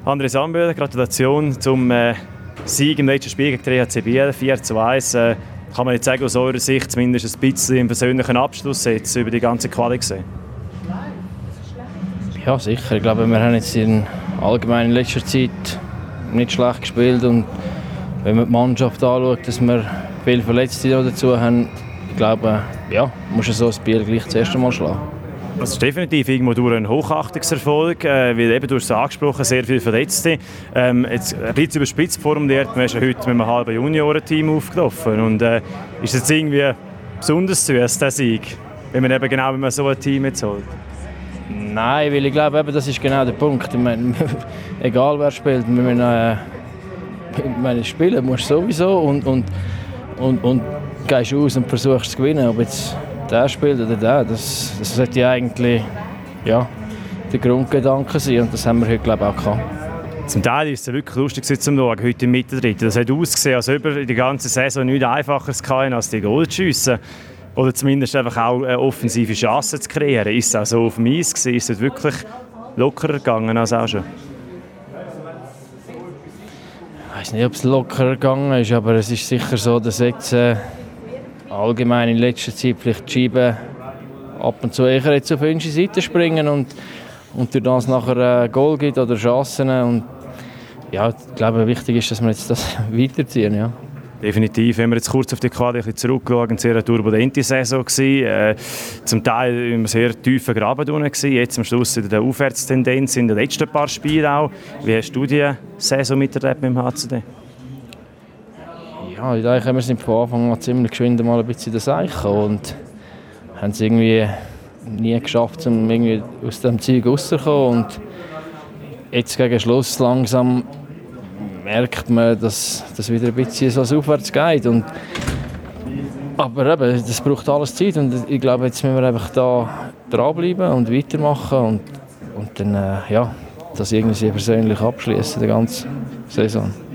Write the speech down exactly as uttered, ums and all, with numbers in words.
André Samböhl, Gratulation zum äh, Sieg im letzten Spiel gegen die E H C Biel, vier zu eins. Äh, kann man jetzt sagen, aus eurer Sicht zumindest ein bisschen einen persönlichen Abschluss jetzt über die ganze Quali gesehen? Ja, sicher. Ich glaube, wir haben jetzt in allgemein in letzter Zeit nicht schlecht gespielt. Und wenn man die Mannschaft anschaut, dass wir viele Verletzte dazu haben, ich glaube, ja, muss so ein Biel gleich das erste Mal schlagen. Das ist definitiv irgendwo durch ein Hochachtungserfolg, äh, weil eben, du hast es angesprochen, sehr viele Verletzte. Ähm, jetzt ein bisschen überspitzt formuliert, man ist ja heute mit einem halben Juniorenteam aufgelaufen. Und äh, ist es jetzt irgendwie besonders süß, der Sieg, wenn man eben genau wenn man so ein Team jetzt holt? Nein, weil ich glaube, eben, das ist genau der Punkt. Ich meine, egal wer spielt, wir müssen, äh, meine, spielen musst du sowieso und, und, und, und gehst aus und versuchst zu gewinnen. Ob jetzt der spielt oder der, das, das sollte ja eigentlich ja, der Grundgedanke sein und das haben wir heute, glaube ich, auch gehabt. Zum Teil ist es wirklich lustig zu schauen, heute im Mittendrittel. Das hat ausgesehen, als ob wir die ganze Saison nichts Einfacheres hatten, als die Goal zu schiessen. Oder zumindest einfach auch eine offensive Chancen zu kreieren. Ist es auch so auf dem Eis gewesen? Ist es wirklich lockerer gegangen als auch schon? Ich weiß nicht, ob es lockerer gegangen ist, aber es ist sicher so, dass jetzt äh, allgemein in letzter Zeit vielleicht die Scheiben ab und zu eher jetzt auf unsere Seite springen und, und durch das nachher ein Goal gibt oder Chancen. Und ja, ich glaube, wichtig ist, dass wir jetzt das weiterziehen. Ja. Definitiv. Wenn wir jetzt kurz auf die Quali zurückschauen, eine sehr turbulente Saison gewesen. Äh, zum Teil im sehr tiefen Graben gewesen. Jetzt am Schluss wieder eine Aufwärtstendenz in den letzten paar Spielen auch. Wie hast du die Saison miterlebt mit dem H C D? Ja, ich denke, wir sind von Anfang an ziemlich geschwind mal ein bisschen das Eichen und haben es irgendwie nie geschafft, um irgendwie aus dem Zeug rauszukommen. Und jetzt gegen Schluss langsam merkt man, dass das wieder ein bisschen so aufwärts geht. Und, aber eben, das braucht alles Zeit und ich glaube, jetzt müssen wir einfach da dranbleiben und weitermachen und, und dann äh, ja, das irgendwie persönlich abschließen, die ganze Saison.